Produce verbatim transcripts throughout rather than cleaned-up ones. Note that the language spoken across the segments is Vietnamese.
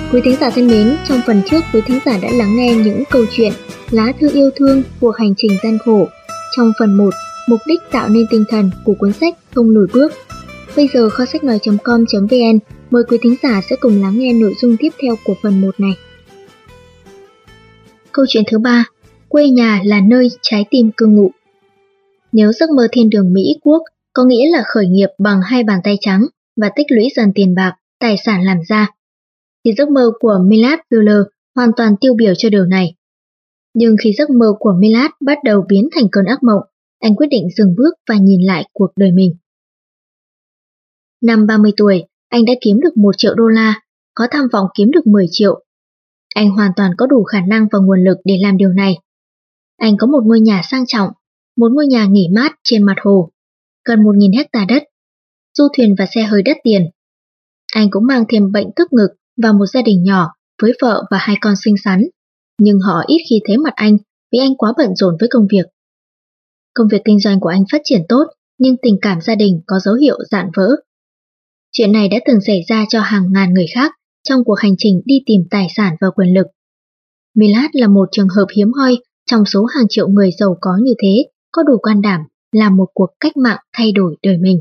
Quý thính giả thân mến, trong phần trước quý thính giả đã lắng nghe những câu chuyện lá thư yêu thương cuộc hành trình gian khổ. Trong phần một, mục đích tạo nên tinh thần của cuốn sách Không lùi bước. Bây giờ kho sách nói chấm com chấm vn mời quý thính giả sẽ cùng lắng nghe nội dung tiếp theo của phần một này. Câu chuyện thứ ba, quê nhà là nơi trái tim cư ngụ. Nếu giấc mơ thiên đường Mỹ Quốc có nghĩa là khởi nghiệp bằng hai bàn tay trắng và tích lũy dần tiền bạc, tài sản làm ra, thì giấc mơ của Millard Wheeler hoàn toàn tiêu biểu cho điều này. Nhưng khi giấc mơ của Millard bắt đầu biến thành cơn ác mộng, anh quyết định dừng bước và nhìn lại cuộc đời mình. Năm ba mươi tuổi, anh đã kiếm được một triệu đô la, có tham vọng kiếm được mười triệu. Anh hoàn toàn có đủ khả năng và nguồn lực để làm điều này. Anh có một ngôi nhà sang trọng, một ngôi nhà nghỉ mát trên mặt hồ, gần một nghìn hecta đất, du thuyền và xe hơi đắt tiền. Anh cũng mang thêm bệnh tức ngực và một gia đình nhỏ với vợ và hai con xinh xắn, nhưng họ ít khi thấy mặt anh vì anh quá bận rộn với công việc. Công việc kinh doanh của anh phát triển tốt, nhưng tình cảm gia đình có dấu hiệu rạn vỡ. Chuyện này đã từng xảy ra cho hàng ngàn người khác trong cuộc hành trình đi tìm tài sản và quyền lực. Millard là một trường hợp hiếm hoi trong số hàng triệu người giàu có như thế, có đủ can đảm làm một cuộc cách mạng thay đổi đời mình.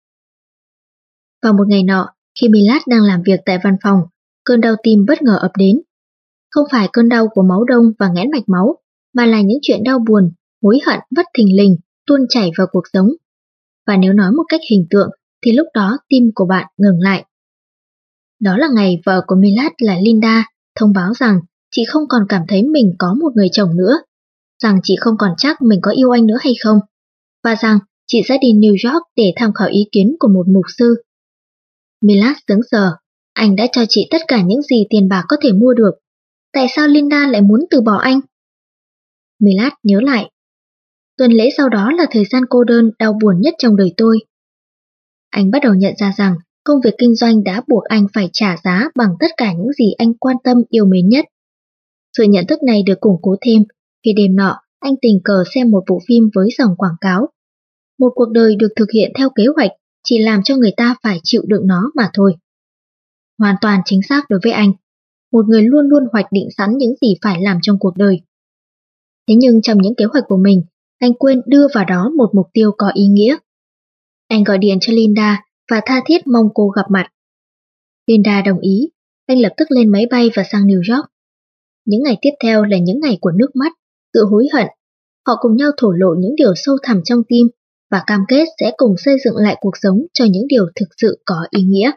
Vào một ngày nọ, khi Millard đang làm việc tại văn phòng, cơn đau tim bất ngờ ập đến. Không phải cơn đau của máu đông và nghẽn mạch máu, mà là những chuyện đau buồn, hối hận bất thình lình tuôn chảy vào cuộc sống. Và nếu nói một cách hình tượng, thì lúc đó tim của bạn ngừng lại. Đó là ngày vợ của Millard là Linda thông báo rằng chị không còn cảm thấy mình có một người chồng nữa, rằng chị không còn chắc mình có yêu anh nữa hay không, và rằng chị sẽ đi New York để tham khảo ý kiến của một mục sư. Millard sững sờ, anh đã cho chị tất cả những gì tiền bạc có thể mua được. Tại sao Linda lại muốn từ bỏ anh? Millard nhớ lại. Tuần lễ sau đó là thời gian cô đơn đau buồn nhất trong đời tôi. Anh bắt đầu nhận ra rằng công việc kinh doanh đã buộc anh phải trả giá bằng tất cả những gì anh quan tâm yêu mến nhất. Sự nhận thức này được củng cố thêm khi đêm nọ anh tình cờ xem một bộ phim với dòng quảng cáo. Một cuộc đời được thực hiện theo kế hoạch chỉ làm cho người ta phải chịu đựng nó mà thôi. Hoàn toàn chính xác đối với anh, một người luôn luôn hoạch định sẵn những gì phải làm trong cuộc đời. Thế nhưng trong những kế hoạch của mình, anh quên đưa vào đó một mục tiêu có ý nghĩa. Anh gọi điện cho Linda và tha thiết mong cô gặp mặt. Linda đồng ý, anh lập tức lên máy bay và sang New York. Những ngày tiếp theo là những ngày của nước mắt, sự hối hận. Họ cùng nhau thổ lộ những điều sâu thẳm trong tim và cam kết sẽ cùng xây dựng lại cuộc sống cho những điều thực sự có ý nghĩa.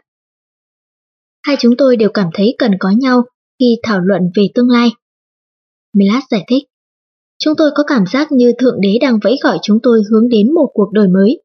Hai chúng tôi đều cảm thấy cần có nhau khi thảo luận về tương lai. Millard giải thích, chúng tôi có cảm giác như Thượng Đế đang vẫy gọi chúng tôi hướng đến một cuộc đời mới.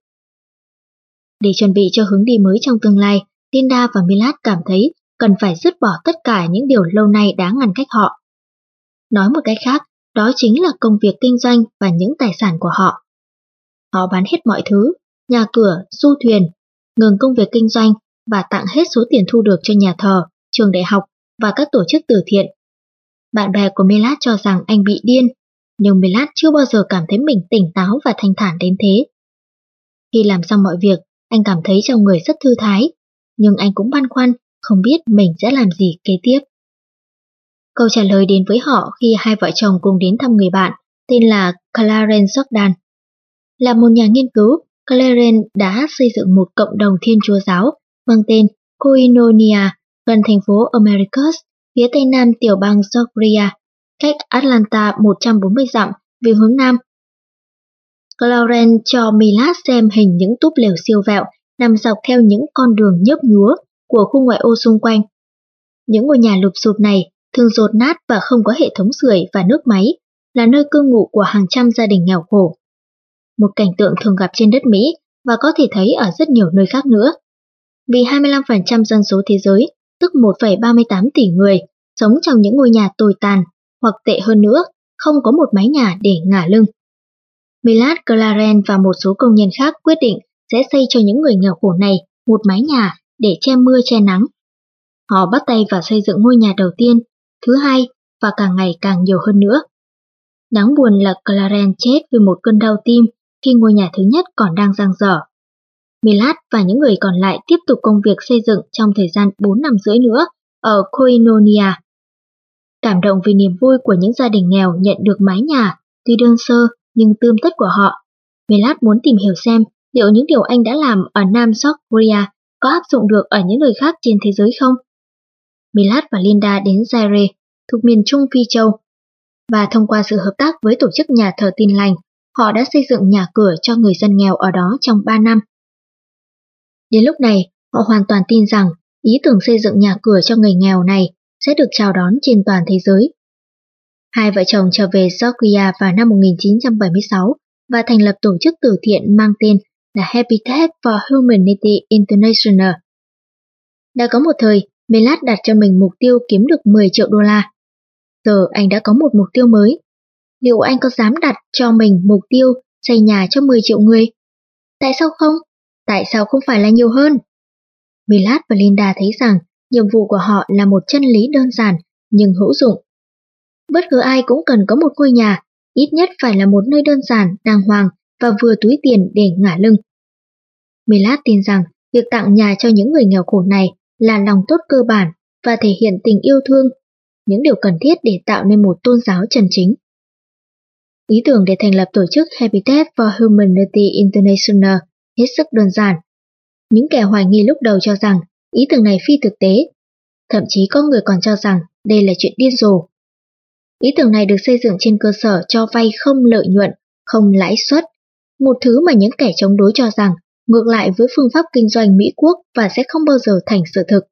Để chuẩn bị cho hướng đi mới trong tương lai, Linda và Millard cảm thấy cần phải dứt bỏ tất cả những điều lâu nay đã ngăn cách họ. Nói một cách khác, đó chính là công việc kinh doanh và những tài sản của họ. Họ bán hết mọi thứ, nhà cửa, du thuyền, ngừng công việc kinh doanh và tặng hết số tiền thu được cho nhà thờ, trường đại học và các tổ chức từ thiện. Bạn bè của Millard cho rằng anh bị điên, nhưng Millard chưa bao giờ cảm thấy mình tỉnh táo và thanh thản đến thế. Khi làm xong mọi việc, anh cảm thấy trong người rất thư thái, nhưng anh cũng băn khoăn, không biết mình sẽ làm gì kế tiếp. Câu trả lời đến với họ khi hai vợ chồng cùng đến thăm người bạn, tên là Clarence Jordan. Là một nhà nghiên cứu, Clarence đã xây dựng một cộng đồng Thiên Chúa giáo mang tên Koinonia gần thành phố Americus, phía tây nam tiểu bang Georgia, cách Atlanta một trăm bốn mươi dặm về hướng nam. Clarence cho Millard xem hình những túp lều siêu vẹo nằm dọc theo những con đường nhấp nhúa của khu ngoại ô xung quanh. Những ngôi nhà lụp xụp này thường dột nát và không có hệ thống sưởi và nước máy, là nơi cư ngụ của hàng trăm gia đình nghèo khổ. Một cảnh tượng thường gặp trên đất Mỹ và có thể thấy ở rất nhiều nơi khác nữa. Vì hai mươi lăm phần trăm dân số thế giới, tức một phẩy ba mươi tám tỷ người, sống trong những ngôi nhà tồi tàn, hoặc tệ hơn nữa, không có một mái nhà để ngả lưng. Millard, Clarence và một số công nhân khác quyết định sẽ xây cho những người nghèo khổ này một mái nhà để che mưa che nắng. Họ bắt tay vào xây dựng ngôi nhà đầu tiên, thứ hai và càng ngày càng nhiều hơn nữa. Đáng buồn là Clarence chết vì một cơn đau tim khi ngôi nhà thứ nhất còn đang dang dở. Millard và những người còn lại tiếp tục công việc xây dựng trong thời gian bốn năm rưỡi nữa ở Koinonia. Cảm động vì niềm vui của những gia đình nghèo nhận được mái nhà, tuy đơn sơ nhưng tươm tất của họ, Milad muốn tìm hiểu xem liệu những điều anh đã làm ở Nam South Korea có áp dụng được ở những nơi khác trên thế giới không. Milad và Linda đến Zaire, thuộc miền Trung Phi Châu, và thông qua sự hợp tác với tổ chức nhà thờ Tin Lành, họ đã xây dựng nhà cửa cho người dân nghèo ở đó trong ba năm. Đến lúc này, họ hoàn toàn tin rằng ý tưởng xây dựng nhà cửa cho người nghèo này sẽ được chào đón trên toàn thế giới. Hai vợ chồng trở về South Korea vào năm một nghìn chín trăm bảy mươi sáu và thành lập tổ chức từ thiện mang tên là Habitat for Humanity International. Đã có một thời, Milad đặt cho mình mục tiêu kiếm được mười triệu đô la. Giờ anh đã có một mục tiêu mới. Liệu anh có dám đặt cho mình mục tiêu xây nhà cho mười triệu người? Tại sao không? Tại sao không phải là nhiều hơn? Milad và Linda thấy rằng nhiệm vụ của họ là một chân lý đơn giản nhưng hữu dụng. Bất cứ ai cũng cần có một ngôi nhà, ít nhất phải là một nơi đơn giản, đàng hoàng và vừa túi tiền để ngả lưng. Milad tin rằng việc tặng nhà cho những người nghèo khổ này là lòng tốt cơ bản và thể hiện tình yêu thương, những điều cần thiết để tạo nên một tôn giáo chân chính. Ý tưởng để thành lập tổ chức Habitat for Humanity International hết sức đơn giản. Những kẻ hoài nghi lúc đầu cho rằng ý tưởng này phi thực tế, thậm chí có người còn cho rằng đây là chuyện điên rồ. Ý tưởng này được xây dựng trên cơ sở cho vay không lợi nhuận, không lãi suất, một thứ mà những kẻ chống đối cho rằng ngược lại với phương pháp kinh doanh Mỹ Quốc và sẽ không bao giờ thành sự thực.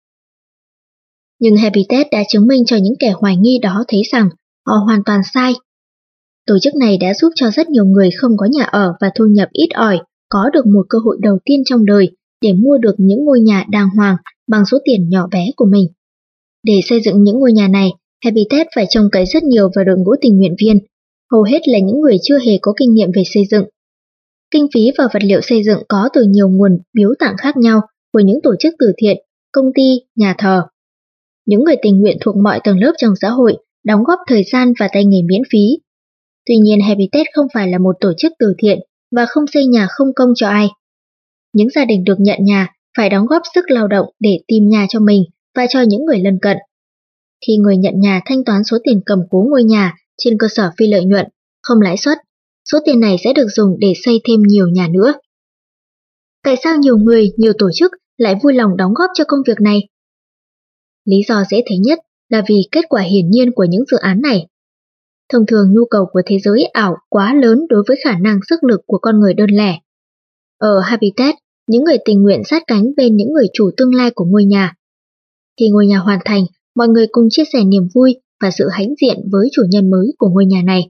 Nhưng Habitat đã chứng minh cho những kẻ hoài nghi đó thấy rằng họ hoàn toàn sai. Tổ chức này đã giúp cho rất nhiều người không có nhà ở và thu nhập ít ỏi có được một cơ hội đầu tiên trong đời để mua được những ngôi nhà đàng hoàng bằng số tiền nhỏ bé của mình. Để xây dựng những ngôi nhà này, Habitat phải trông cậy rất nhiều vào đội ngũ tình nguyện viên, hầu hết là những người chưa hề có kinh nghiệm về xây dựng. Kinh phí và vật liệu xây dựng có từ nhiều nguồn biếu tặng khác nhau của những tổ chức từ thiện, công ty, nhà thờ. Những người tình nguyện thuộc mọi tầng lớp trong xã hội đóng góp thời gian và tay nghề miễn phí. Tuy nhiên, Habitat không phải là một tổ chức từ thiện và không xây nhà không công cho ai. Những gia đình được nhận nhà phải đóng góp sức lao động để tìm nhà cho mình và cho những người lân cận. Khi người nhận nhà thanh toán số tiền cầm cố ngôi nhà trên cơ sở phi lợi nhuận, không lãi suất, số tiền này sẽ được dùng để xây thêm nhiều nhà nữa. Tại sao nhiều người, nhiều tổ chức lại vui lòng đóng góp cho công việc này? Lý do dễ thấy nhất là vì kết quả hiển nhiên của những dự án này. Thông thường nhu cầu của thế giới ảo quá lớn đối với khả năng sức lực của con người đơn lẻ. Ở Habitat, những người tình nguyện sát cánh bên những người chủ tương lai của ngôi nhà. Khi ngôi nhà hoàn thành, mọi người cùng chia sẻ niềm vui và sự hãnh diện với chủ nhân mới của ngôi nhà này.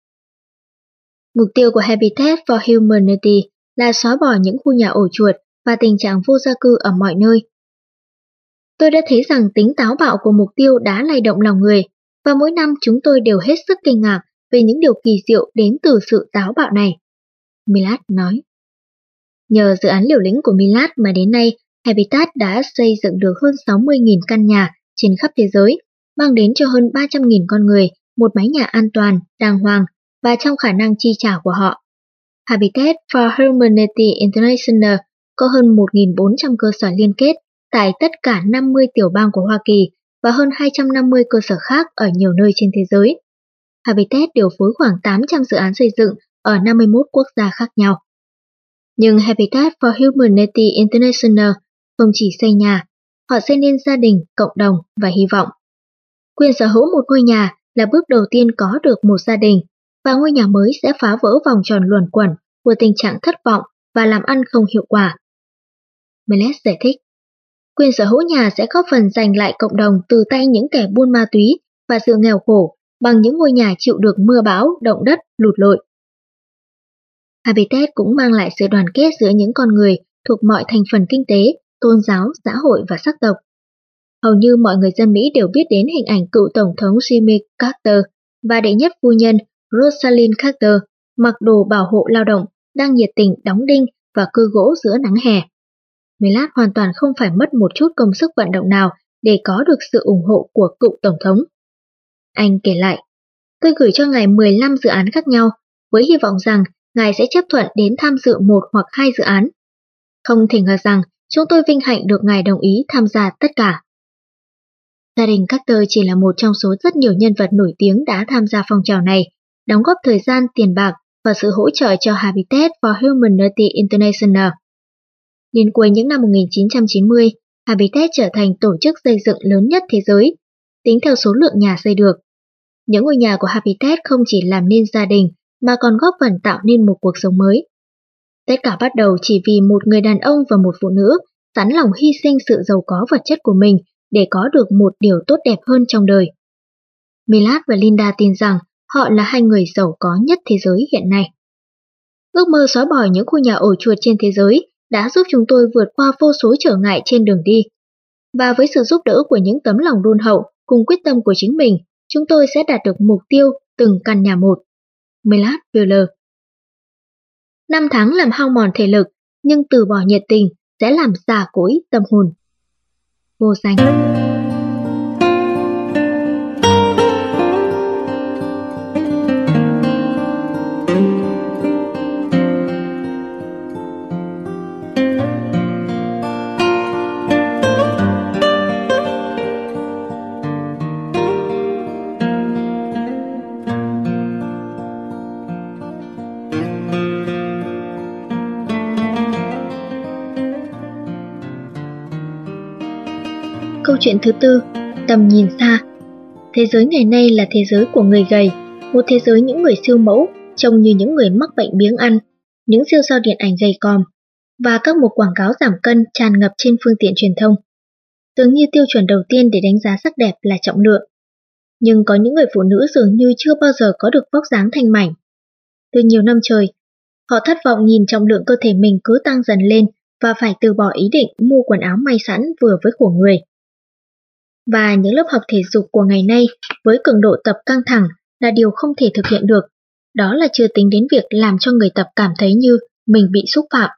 Mục tiêu của Habitat for Humanity là xóa bỏ những khu nhà ổ chuột và tình trạng vô gia cư ở mọi nơi. Tôi đã thấy rằng tính táo bạo của mục tiêu đã lay động lòng người, và mỗi năm chúng tôi đều hết sức kinh ngạc về những điều kỳ diệu đến từ sự táo bạo này. Milad nói. Nhờ dự án liều lĩnh của Milad mà đến nay, Habitat đã xây dựng được hơn sáu mươi nghìn căn nhà trên khắp thế giới, mang đến cho hơn ba trăm nghìn con người một mái nhà an toàn, đàng hoàng và trong khả năng chi trả của họ. Habitat for Humanity International có hơn một nghìn bốn trăm cơ sở liên kết tại tất cả năm mươi tiểu bang của Hoa Kỳ và hơn hai trăm năm mươi cơ sở khác ở nhiều nơi trên thế giới. Habitat điều phối khoảng tám trăm dự án xây dựng ở năm mươi mốt quốc gia khác nhau. Nhưng Habitat for Humanity International không chỉ xây nhà, họ xây nên gia đình, cộng đồng và hy vọng. Quyền sở hữu một ngôi nhà là bước đầu tiên có được một gia đình, và ngôi nhà mới sẽ phá vỡ vòng tròn luẩn quẩn của tình trạng thất vọng và làm ăn không hiệu quả. Milad giải thích, quyền sở hữu nhà sẽ góp phần giành lại cộng đồng từ tay những kẻ buôn ma túy và sự nghèo khổ bằng những ngôi nhà chịu được mưa bão, động đất, lụt lội. Habitat cũng mang lại sự đoàn kết giữa những con người thuộc mọi thành phần kinh tế, tôn giáo, xã hội và sắc tộc. Hầu như mọi người dân Mỹ đều biết đến hình ảnh cựu Tổng thống Jimmy Carter và đệ nhất phu nhân Rosalind Carter mặc đồ bảo hộ lao động, đang nhiệt tình đóng đinh và cưa gỗ giữa nắng hè. Milad hoàn toàn không phải mất một chút công sức vận động nào để có được sự ủng hộ của cựu Tổng thống. Anh kể lại, tôi gửi cho ngài mười lăm dự án khác nhau, với hy vọng rằng ngài sẽ chấp thuận đến tham dự một hoặc hai dự án. Không thể ngờ rằng chúng tôi vinh hạnh được ngài đồng ý tham gia tất cả. Gia đình Carter chỉ là một trong số rất nhiều nhân vật nổi tiếng đã tham gia phong trào này, đóng góp thời gian, tiền bạc và sự hỗ trợ cho Habitat for Humanity International. Đến cuối những năm một nghìn chín trăm chín mươi, Habitat trở thành tổ chức xây dựng lớn nhất thế giới, tính theo số lượng nhà xây được. Những ngôi nhà của Habitat không chỉ làm nên gia đình mà còn góp phần tạo nên một cuộc sống mới. Tất cả bắt đầu chỉ vì một người đàn ông và một phụ nữ sẵn lòng hy sinh sự giàu có vật chất của mình để có được một điều tốt đẹp hơn trong đời. Millard và Linda tin rằng họ là hai người giàu có nhất thế giới hiện nay. Ước mơ xóa bỏ những khu nhà ổ chuột trên thế giới đã giúp chúng tôi vượt qua vô số trở ngại trên đường đi. Và với sự giúp đỡ của những tấm lòng đôn hậu cùng quyết tâm của chính mình, chúng tôi sẽ đạt được mục tiêu từng căn nhà một. Millard Wheeler. Năm tháng làm hao mòn thể lực, nhưng từ bỏ nhiệt tình sẽ làm già cỗi tâm hồn. Vô danh. Câu chuyện thứ tư, tầm nhìn xa. Thế giới ngày nay là thế giới của người gầy, một thế giới những người siêu mẫu, trông như những người mắc bệnh biếng ăn, những siêu sao điện ảnh gầy còm, và các mục quảng cáo giảm cân tràn ngập trên phương tiện truyền thông. Dường như tiêu chuẩn đầu tiên để đánh giá sắc đẹp là trọng lượng. Nhưng có những người phụ nữ dường như chưa bao giờ có được vóc dáng thanh mảnh. Từ nhiều năm trời, họ thất vọng nhìn trọng lượng cơ thể mình cứ tăng dần lên và phải từ bỏ ý định mua quần áo may sẵn vừa với khổ người. Và những lớp học thể dục của ngày nay với cường độ tập căng thẳng là điều không thể thực hiện được, đó là chưa tính đến việc làm cho người tập cảm thấy như mình bị xúc phạm.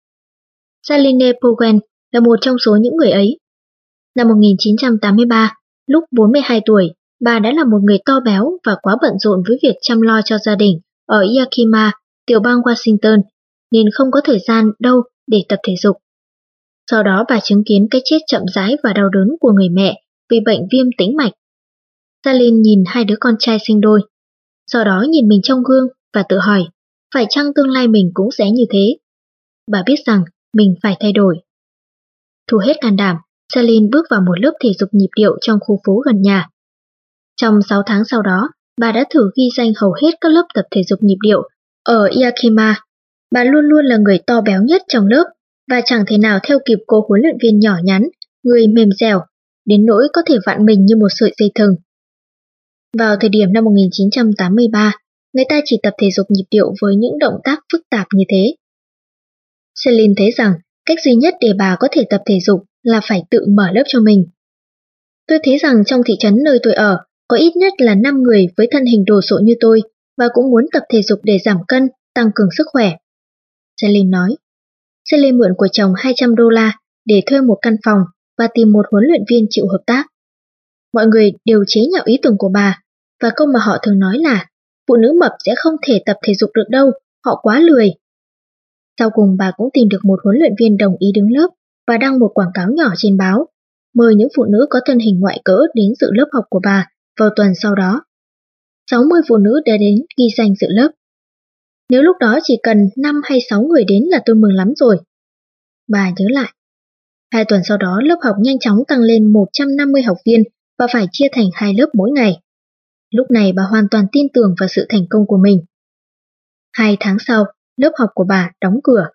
Celine Powell là một trong số những người ấy. Năm một nghìn chín trăm tám mươi ba, lúc bốn mươi hai tuổi, bà đã là một người to béo và quá bận rộn với việc chăm lo cho gia đình ở Yakima, tiểu bang Washington, nên không có thời gian đâu để tập thể dục. Sau đó bà chứng kiến cái chết chậm rãi và đau đớn của người mẹ vì bệnh viêm tĩnh mạch. Celine nhìn hai đứa con trai sinh đôi, sau đó nhìn mình trong gương và tự hỏi, phải chăng tương lai mình cũng sẽ như thế? Bà biết rằng mình phải thay đổi. Thu hết can đảm, Celine bước vào một lớp thể dục nhịp điệu trong khu phố gần nhà. Trong sáu tháng sau đó, bà đã thử ghi danh hầu hết các lớp tập thể dục nhịp điệu ở Yakima. Bà luôn luôn là người to béo nhất trong lớp và chẳng thể nào theo kịp cô huấn luyện viên nhỏ nhắn, người mềm dẻo, đến nỗi có thể vặn mình như một sợi dây thừng. Vào thời điểm năm một nghìn chín trăm tám mươi ba, người ta chỉ tập thể dục nhịp điệu với những động tác phức tạp như thế. Celine thấy rằng cách duy nhất để bà có thể tập thể dục là phải tự mở lớp cho mình. Tôi thấy rằng trong thị trấn nơi tôi ở, có ít nhất là năm người với thân hình đồ sộ như tôi và cũng muốn tập thể dục để giảm cân, tăng cường sức khỏe. Celine nói. Celine mượn của chồng hai trăm đô la để thuê một căn phòng và tìm một huấn luyện viên chịu hợp tác. Mọi người đều chế nhạo ý tưởng của bà, và câu mà họ thường nói là phụ nữ mập sẽ không thể tập thể dục được đâu, họ quá lười. Sau cùng bà cũng tìm được một huấn luyện viên đồng ý đứng lớp và đăng một quảng cáo nhỏ trên báo, mời những phụ nữ có thân hình ngoại cỡ đến dự lớp học của bà vào tuần sau đó. sáu mươi phụ nữ đã đến ghi danh dự lớp. Nếu lúc đó chỉ cần năm hay sáu người đến là tôi mừng lắm rồi. Bà nhớ lại. Hai tuần sau đó lớp học nhanh chóng tăng lên một trăm năm mươi học viên và phải chia thành hai lớp mỗi ngày. Lúc này bà hoàn toàn tin tưởng vào sự thành công của mình. Hai tháng sau, lớp học của bà đóng cửa.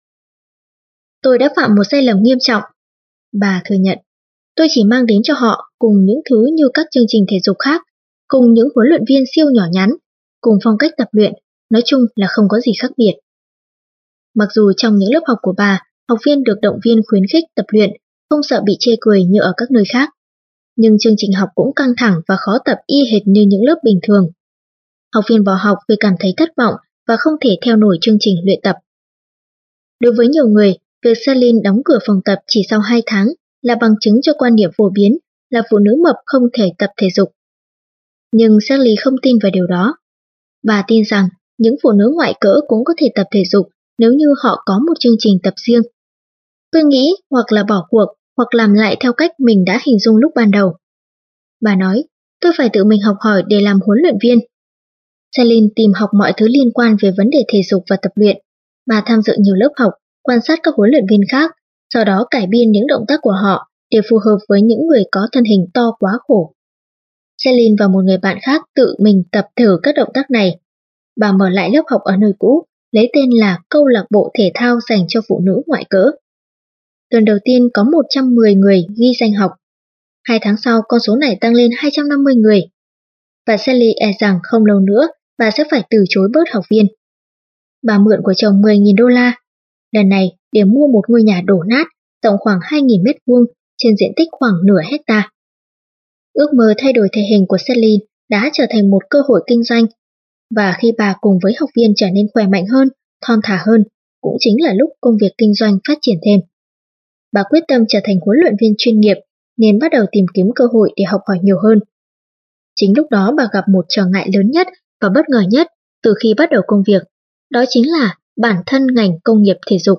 Tôi đã phạm một sai lầm nghiêm trọng. Bà thừa nhận, tôi chỉ mang đến cho họ cùng những thứ như các chương trình thể dục khác, cùng những huấn luyện viên siêu nhỏ nhắn, cùng phong cách tập luyện, nói chung là không có gì khác biệt. Mặc dù trong những lớp học của bà, học viên được động viên khuyến khích tập luyện, không sợ bị chê cười như ở các nơi khác, nhưng chương trình học cũng căng thẳng và khó tập y hệt như những lớp bình thường. Học viên bỏ học vì cảm thấy thất vọng và không thể theo nổi chương trình luyện tập. Đối với nhiều người, việc Celine đóng cửa phòng tập chỉ sau hai tháng là bằng chứng cho quan niệm phổ biến là phụ nữ mập không thể tập thể dục. Nhưng Celine không tin vào điều đó. Bà tin rằng những phụ nữ ngoại cỡ cũng có thể tập thể dục nếu như họ có một chương trình tập riêng. Tôi nghĩ hoặc là bỏ cuộc hoặc làm lại theo cách mình đã hình dung lúc ban đầu. Bà nói, tôi phải tự mình học hỏi để làm huấn luyện viên. Celine tìm học mọi thứ liên quan về vấn đề thể dục và tập luyện. Bà tham dự nhiều lớp học, quan sát các huấn luyện viên khác, sau đó cải biên những động tác của họ để phù hợp với những người có thân hình to quá khổ. Celine và một người bạn khác tự mình tập thử các động tác này. Bà mở lại lớp học ở nơi cũ, lấy tên là Câu lạc bộ thể thao dành cho phụ nữ ngoại cỡ. Tuần đầu tiên có một trăm mười người ghi danh học. Hai tháng sau con số này tăng lên hai trăm năm mươi người. Và Sally e rằng không lâu nữa bà sẽ phải từ chối bớt học viên. Bà mượn của chồng mười nghìn đô la, lần này để mua một ngôi nhà đổ nát rộng khoảng hai nghìn mét vuông trên diện tích khoảng nửa hecta. Ước mơ thay đổi thể hình của Sally đã trở thành một cơ hội kinh doanh, và khi bà cùng với học viên trở nên khỏe mạnh hơn, thon thả hơn, cũng chính là lúc công việc kinh doanh phát triển thêm. Bà quyết tâm trở thành huấn luyện viên chuyên nghiệp nên bắt đầu tìm kiếm cơ hội để học hỏi nhiều hơn. Chính lúc đó bà gặp một trở ngại lớn nhất và bất ngờ nhất từ khi bắt đầu công việc, đó chính là bản thân ngành công nghiệp thể dục.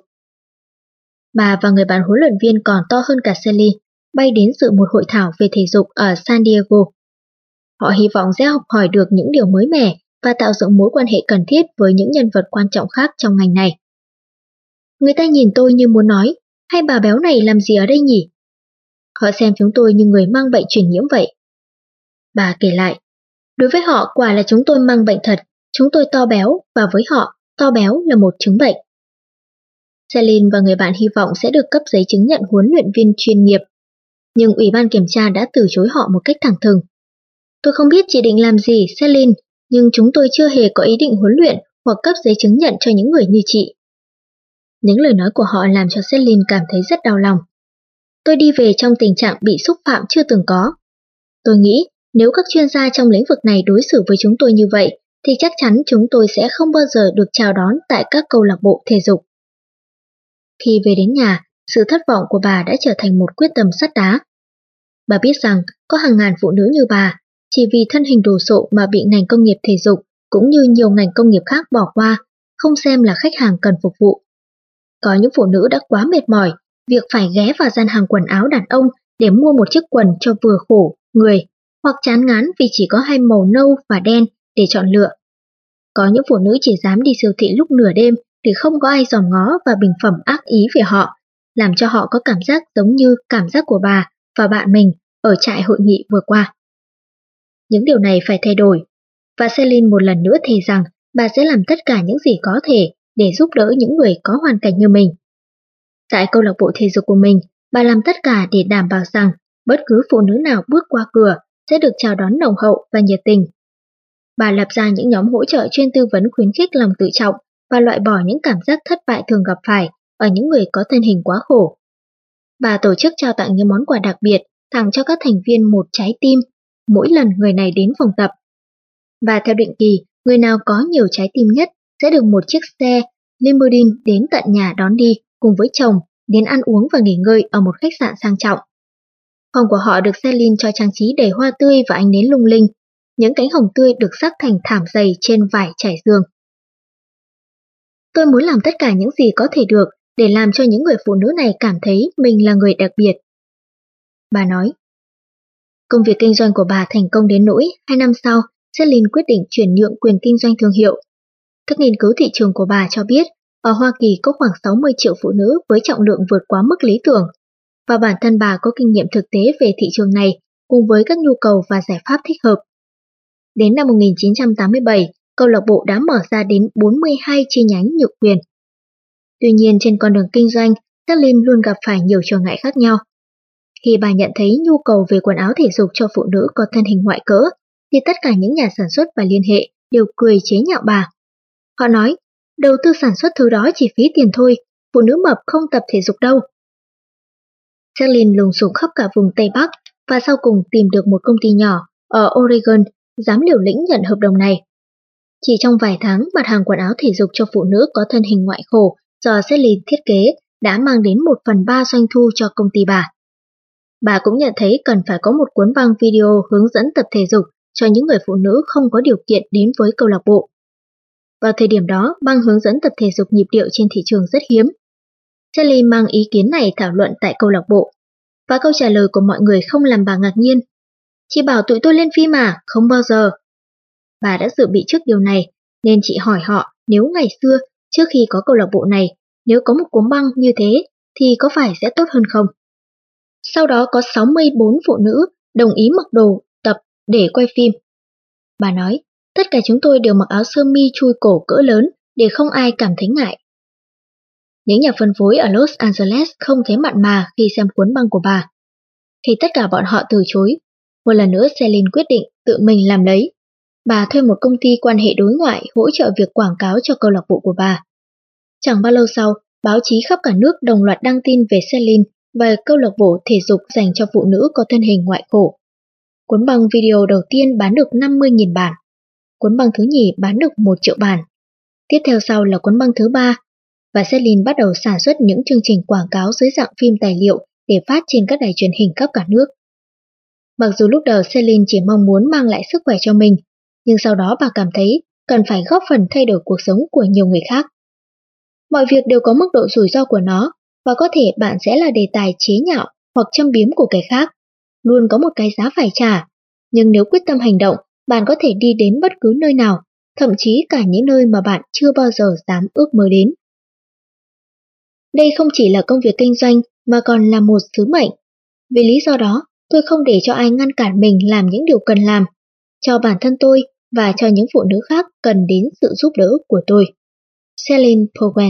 Bà và người bạn huấn luyện viên còn to hơn cả Sally bay đến dự một hội thảo về thể dục ở San Diego. Họ hy vọng sẽ học hỏi được những điều mới mẻ và tạo dựng mối quan hệ cần thiết với những nhân vật quan trọng khác trong ngành này. Người ta nhìn tôi như muốn nói, hay bà béo này làm gì ở đây nhỉ? Họ xem chúng tôi như người mang bệnh truyền nhiễm vậy. Bà kể lại, đối với họ quả là chúng tôi mang bệnh thật, chúng tôi to béo và với họ, to béo là một chứng bệnh. Celine và người bạn hy vọng sẽ được cấp giấy chứng nhận huấn luyện viên chuyên nghiệp, nhưng Ủy ban kiểm tra đã từ chối họ một cách thẳng thừng. Tôi không biết chị định làm gì, Celine, nhưng chúng tôi chưa hề có ý định huấn luyện hoặc cấp giấy chứng nhận cho những người như chị. Những lời nói của họ làm cho Celine cảm thấy rất đau lòng. Tôi đi về trong tình trạng bị xúc phạm chưa từng có. Tôi nghĩ nếu các chuyên gia trong lĩnh vực này đối xử với chúng tôi như vậy, thì chắc chắn chúng tôi sẽ không bao giờ được chào đón tại các câu lạc bộ thể dục. Khi về đến nhà, sự thất vọng của bà đã trở thành một quyết tâm sắt đá. Bà biết rằng có hàng ngàn phụ nữ như bà, chỉ vì thân hình đồ sộ mà bị ngành công nghiệp thể dục cũng như nhiều ngành công nghiệp khác bỏ qua, không xem là khách hàng cần phục vụ. Có những phụ nữ đã quá mệt mỏi việc phải ghé vào gian hàng quần áo đàn ông để mua một chiếc quần cho vừa khổ người, hoặc chán ngán vì chỉ có hai màu nâu và đen để chọn lựa. Có những phụ nữ chỉ dám đi siêu thị lúc nửa đêm để không có ai dòm ngó và bình phẩm ác ý về họ, làm cho họ có cảm giác giống như cảm giác của bà và bạn mình ở trại hội nghị vừa qua. Những điều này phải thay đổi, và Celine một lần nữa thề rằng bà sẽ làm tất cả những gì có thể để giúp đỡ những người có hoàn cảnh như mình. Tại câu lạc bộ thể dục của mình, bà làm tất cả để đảm bảo rằng bất cứ phụ nữ nào bước qua cửa sẽ được chào đón nồng hậu và nhiệt tình. Bà lập ra những nhóm hỗ trợ chuyên tư vấn khuyến khích lòng tự trọng và loại bỏ những cảm giác thất bại thường gặp phải ở những người có thân hình quá khổ. Bà tổ chức trao tặng những món quà đặc biệt tặng cho các thành viên một trái tim mỗi lần người này đến phòng tập. Và theo định kỳ, người nào có nhiều trái tim nhất sẽ được một chiếc xe limousine đến tận nhà đón đi cùng với chồng đến ăn uống và nghỉ ngơi ở một khách sạn sang trọng. Phòng của họ được Celine cho trang trí đầy hoa tươi và ánh nến lung linh. Những cánh hồng tươi được xắc thành thảm dày trên vải trải giường. Tôi muốn làm tất cả những gì có thể được để làm cho những người phụ nữ này cảm thấy mình là người đặc biệt. Bà nói. Công việc kinh doanh của bà thành công đến nỗi hai năm sau, Celine quyết định chuyển nhượng quyền kinh doanh thương hiệu. Các nghiên cứu thị trường của bà cho biết, ở Hoa Kỳ có khoảng sáu mươi triệu phụ nữ với trọng lượng vượt quá mức lý tưởng, và bản thân bà có kinh nghiệm thực tế về thị trường này cùng với các nhu cầu và giải pháp thích hợp. Đến năm một nghìn chín trăm tám mươi bảy, câu lạc bộ đã mở ra đến bốn mươi hai chi nhánh nhượng quyền. Tuy nhiên trên con đường kinh doanh, Celine luôn gặp phải nhiều trở ngại khác nhau. Khi bà nhận thấy nhu cầu về quần áo thể dục cho phụ nữ có thân hình ngoại cỡ, thì tất cả những nhà sản xuất bà liên hệ đều cười chế nhạo bà. Họ nói, đầu tư sản xuất thứ đó chỉ phí tiền thôi, phụ nữ mập không tập thể dục đâu. Celine lùng sục khắp cả vùng Tây Bắc và sau cùng tìm được một công ty nhỏ ở Oregon dám liều lĩnh nhận hợp đồng này. Chỉ trong vài tháng, mặt hàng quần áo thể dục cho phụ nữ có thân hình ngoại khổ do Celine thiết kế đã mang đến một phần ba doanh thu cho công ty bà. Bà cũng nhận thấy cần phải có một cuốn băng video hướng dẫn tập thể dục cho những người phụ nữ không có điều kiện đến với câu lạc bộ. Vào thời điểm đó, băng hướng dẫn tập thể dục nhịp điệu trên thị trường rất hiếm. Celine mang ý kiến này thảo luận tại câu lạc bộ, và câu trả lời của mọi người không làm bà ngạc nhiên. Chị bảo tụi tôi lên phim à? Không bao giờ. Bà đã dự bị trước điều này, nên chị hỏi họ nếu ngày xưa, trước khi có câu lạc bộ này, nếu có một cuốn băng như thế, thì có phải sẽ tốt hơn không? Sau đó có sáu mươi bốn phụ nữ đồng ý mặc đồ tập để quay phim. Bà nói, tất cả chúng tôi đều mặc áo sơ mi chui cổ cỡ lớn để không ai cảm thấy ngại. Những nhà phân phối ở Los Angeles không thấy mặn mà khi xem cuốn băng của bà. Khi tất cả bọn họ từ chối, một lần nữa Celine quyết định tự mình làm lấy. Bà thuê một công ty quan hệ đối ngoại hỗ trợ việc quảng cáo cho câu lạc bộ của bà. Chẳng bao lâu sau, báo chí khắp cả nước đồng loạt đăng tin về Celine và câu lạc bộ thể dục dành cho phụ nữ có thân hình ngoại khổ. Cuốn băng video đầu tiên bán được năm mươi nghìn bản. Cuốn băng thứ nhì bán được một triệu bản. Tiếp theo sau là cuốn băng thứ ba, và Celine bắt đầu sản xuất những chương trình quảng cáo dưới dạng phim tài liệu để phát trên các đài truyền hình khắp cả nước. Mặc dù lúc đầu Celine chỉ mong muốn mang lại sức khỏe cho mình, nhưng sau đó bà cảm thấy cần phải góp phần thay đổi cuộc sống của nhiều người khác. Mọi việc đều có mức độ rủi ro của nó, và có thể bạn sẽ là đề tài chế nhạo hoặc châm biếm của kẻ khác. Luôn có một cái giá phải trả, nhưng nếu quyết tâm hành động, bạn có thể đi đến bất cứ nơi nào, thậm chí cả những nơi mà bạn chưa bao giờ dám ước mơ đến. Đây không chỉ là công việc kinh doanh mà còn là một sứ mệnh. Vì lý do đó, tôi không để cho ai ngăn cản mình làm những điều cần làm, cho bản thân tôi và cho những phụ nữ khác cần đến sự giúp đỡ của tôi. Celine Powell.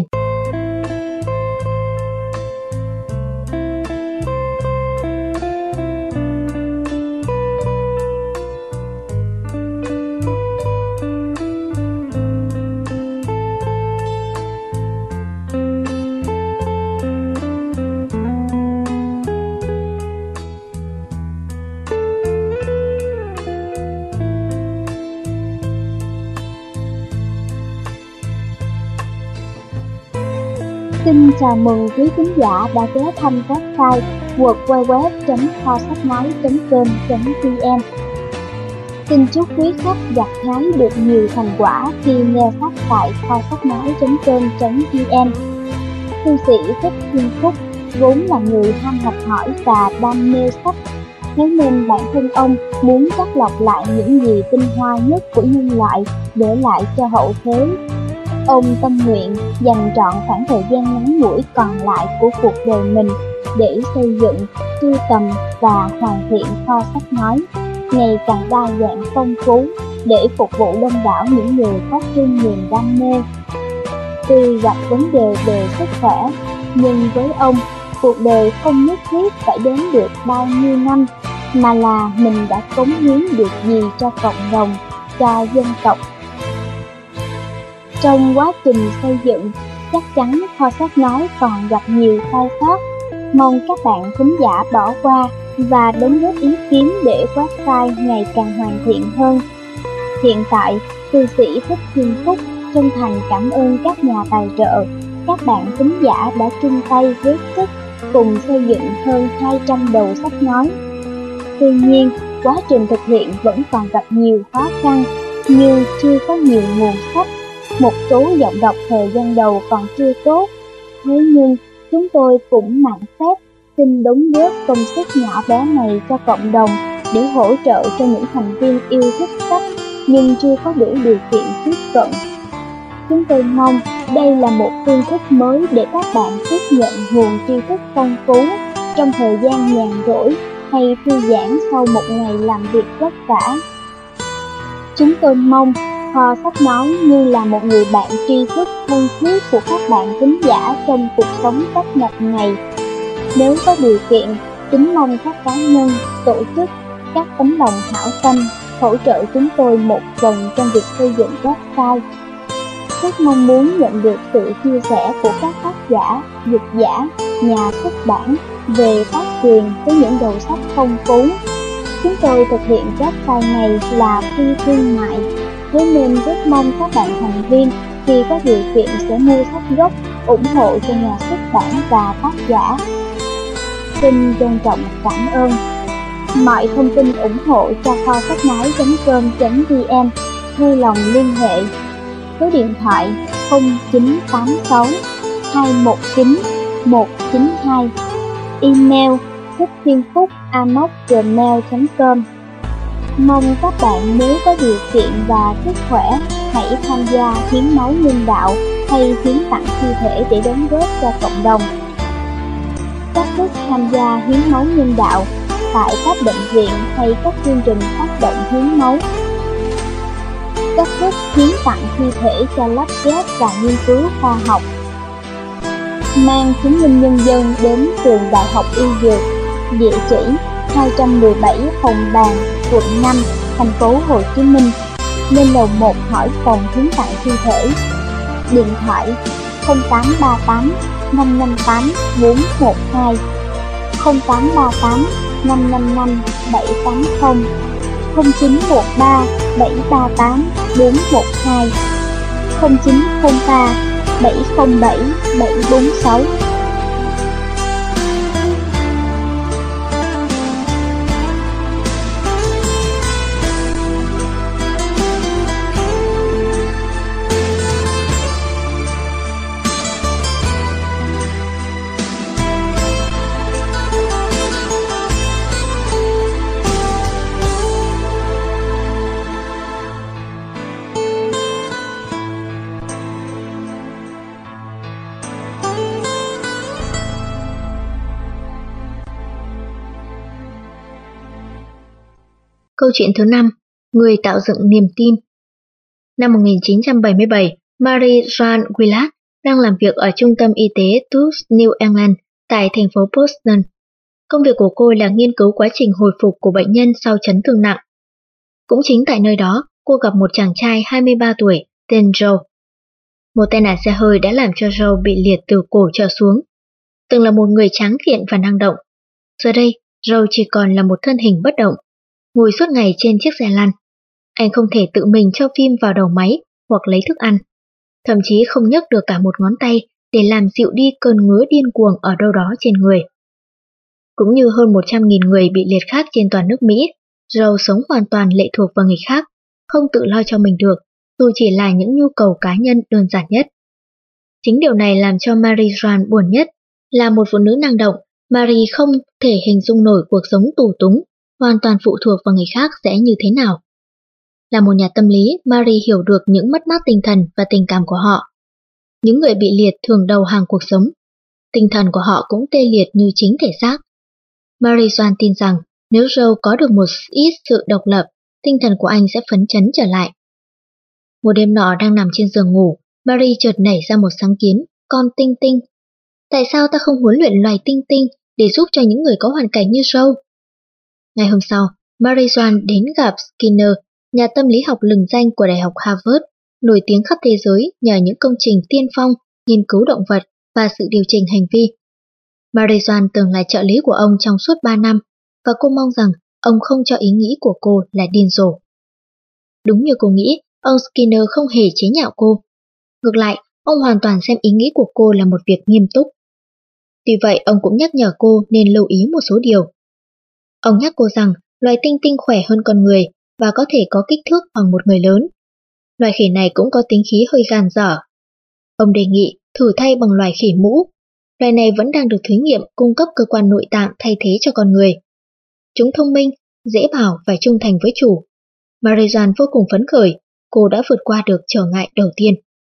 Xin chào mừng quý khán giả đã ghé thăm website w w w chấm kho sách nói chấm com chấm vn. Xin chúc quý khách gặt hái được nhiều thành quả khi nghe sách tại kho sách nói chấm com chấm vn. Thư sĩ Thích Thiên Phúc vốn là người ham học hỏi và đam mê sách, thế nên bản thân ông muốn chắt lọc lại những gì tinh hoa nhất của nhân loại để lại cho hậu thế. Ông tâm nguyện dành trọn khoảng thời gian ngắn ngủi còn lại của cuộc đời mình để xây dựng, sưu tầm và hoàn thiện kho sách nói ngày càng đa dạng phong phú để phục vụ đông đảo những người có chung niềm đam mê. Tuy gặp vấn đề về sức khỏe, nhưng với ông, cuộc đời không nhất thiết phải đến được bao nhiêu năm, mà là mình đã cống hiến được gì cho cộng đồng, cho dân tộc. Trong quá trình xây dựng, chắc chắn kho sách nói còn gặp nhiều sai sót. Mong các bạn khán giả bỏ qua và đóng góp ý kiến để website ngày càng hoàn thiện hơn. Hiện tại, thư sĩ Thích Thiên Phúc chân thành cảm ơn các nhà tài trợ, các bạn khán giả đã chung tay góp sức cùng xây dựng hơn hai trăm đầu sách nói. Tuy nhiên, quá trình thực hiện vẫn còn gặp nhiều khó khăn như chưa có nhiều nguồn sách, một số giọng đọc thời gian đầu còn chưa tốt. Thế nhưng, chúng tôi cũng mạn phép xin đóng góp công sức nhỏ bé này cho cộng đồng để hỗ trợ cho những thành viên yêu thích sách nhưng chưa có đủ điều kiện tiếp cận. Chúng tôi mong đây là một phương thức mới để các bạn tiếp nhận nguồn tri thức phong phú trong thời gian nhàn rỗi hay thư giãn sau một ngày làm việc vất vả. Chúng tôi mong kho sách nói như là một người bạn tri thức thân thiết của các bạn thính giả trong cuộc sống tấp nập này. Nếu có điều kiện, kính mong các cá nhân, tổ chức, các tấm lòng hảo tâm hỗ trợ chúng tôi một phần trong việc xây dựng website. Rất mong muốn nhận được sự chia sẻ của các tác giả, dịch giả, nhà xuất bản về tác quyền với những đầu sách phong phú. Chúng tôi thực hiện website này là phi thương mại, thế nên rất mong các bạn thành viên khi có điều kiện sẽ mua sách gốc, ủng hộ cho nhà xuất bản và tác giả. Xin trân trọng cảm ơn. Mọi thông tin ủng hộ cho kho sách nói chấm com chấm vn vui lòng liên hệ số điện thoại không chín tám sáu hai một chín một chín hai, email thích thiên phúc a m o c gmail chấm com. Mong các bạn nếu có điều kiện và sức khỏe, hãy tham gia hiến máu nhân đạo hay hiến tặng thi thể để đóng góp cho cộng đồng. Cách thức tham gia hiến máu nhân đạo tại các bệnh viện hay các chương trình phát động hiến máu. Cách thức hiến tặng thi thể cho lắp ghép và nghiên cứu khoa học. Mang chứng minh nhân dân đến trường Đại học Y Dược, địa chỉ hai trăm mười bảy Hồng Bàng, quận năm, thành phố Hồ Chí Minh. Lên lầu một hỏi phòng hiến tặng thi thể. Điện thoại không tám ba tám năm năm tám bốn một hai, không tám ba tám năm năm năm bảy tám không, không chín một ba bảy ba tám bốn một hai, không chín không ba bảy không bảy bảy bốn sáu. Câu chuyện thứ năm, người tạo dựng niềm tin. Năm một nghìn chín trăm bảy mươi bảy, Mary Joan Willard đang làm việc ở trung tâm y tế Tufts, New England tại thành phố Boston. Công việc của cô là nghiên cứu quá trình hồi phục của bệnh nhân sau chấn thương nặng. Cũng chính tại nơi đó, cô gặp một chàng trai hai mươi ba tuổi tên Joe. Một tai nạn xe hơi đã làm cho Joe bị liệt từ cổ trở xuống. Từng là một người tráng kiện và năng động. Giờ đây, Joe chỉ còn là một thân hình bất động, ngồi suốt ngày trên chiếc xe lăn. Anh không thể tự mình cho phim vào đầu máy hoặc lấy thức ăn. Thậm chí không nhấc được cả một ngón tay để làm dịu đi cơn ngứa điên cuồng ở đâu đó trên người. Cũng như hơn một trăm nghìn người bị liệt khác trên toàn nước Mỹ, Joe sống hoàn toàn lệ thuộc vào người khác, không tự lo cho mình được, dù chỉ là những nhu cầu cá nhân đơn giản nhất. Chính điều này làm cho Mary Joan buồn nhất. Là một phụ nữ năng động, Mary không thể hình dung nổi cuộc sống tù túng, hoàn toàn phụ thuộc vào người khác sẽ như thế nào. Là một nhà tâm lý, Mary hiểu được những mất mát tinh thần và tình cảm của họ. Những người bị liệt thường đầu hàng cuộc sống. Tinh thần của họ cũng tê liệt như chính thể xác. Mary Joan tin rằng nếu Joe có được một ít sự độc lập, tinh thần của anh sẽ phấn chấn trở lại. Một đêm nọ đang nằm trên giường ngủ, Mary chợt nảy ra một sáng kiến, con tinh tinh. Tại sao ta không huấn luyện loài tinh tinh để giúp cho những người có hoàn cảnh như Joe? Ngày hôm sau, Mary Joan đến gặp Skinner, nhà tâm lý học lừng danh của Đại học Harvard, nổi tiếng khắp thế giới nhờ những công trình tiên phong, nghiên cứu động vật và sự điều chỉnh hành vi. Mary Joan từng là trợ lý của ông trong suốt ba năm, và cô mong rằng ông không cho ý nghĩ của cô là điên rồ. Đúng như cô nghĩ, ông Skinner không hề chế nhạo cô. Ngược lại, ông hoàn toàn xem ý nghĩ của cô là một việc nghiêm túc. Tuy vậy, ông cũng nhắc nhở cô nên lưu ý một số điều. Ông nhắc cô rằng loài tinh tinh khỏe hơn con người và có thể có kích thước bằng một người lớn. Loài khỉ này cũng có tính khí hơi gan dở. Ông đề nghị thử thay bằng loài khỉ mũ. Loài này vẫn đang được thử nghiệm cung cấp cơ quan nội tạng thay thế cho con người. Chúng thông minh, dễ bảo và trung thành với chủ. Mary Joan vô cùng phấn khởi, cô đã vượt qua được trở ngại đầu tiên.